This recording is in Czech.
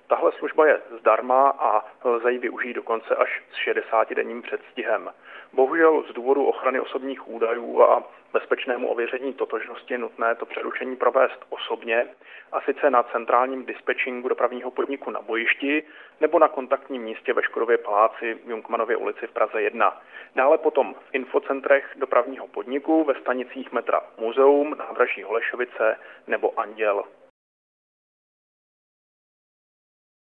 Tahle služba je zdarma a lze ji využít dokonce až s 60-denním předstihem. Bohužel z důvodu ochrany osobních údajů a bezpečnému ověření totožnosti je nutné to přerušení provést osobně, a sice na centrálním dispečingu dopravního podniku na bojišti nebo na kontaktním místě ve Škodově paláci v Junkmanově ulici v Praze 1. Dále potom v infocentrech dopravního podniku ve stanicích metra Muzeum, Nádraží Holešovice nebo Anděl.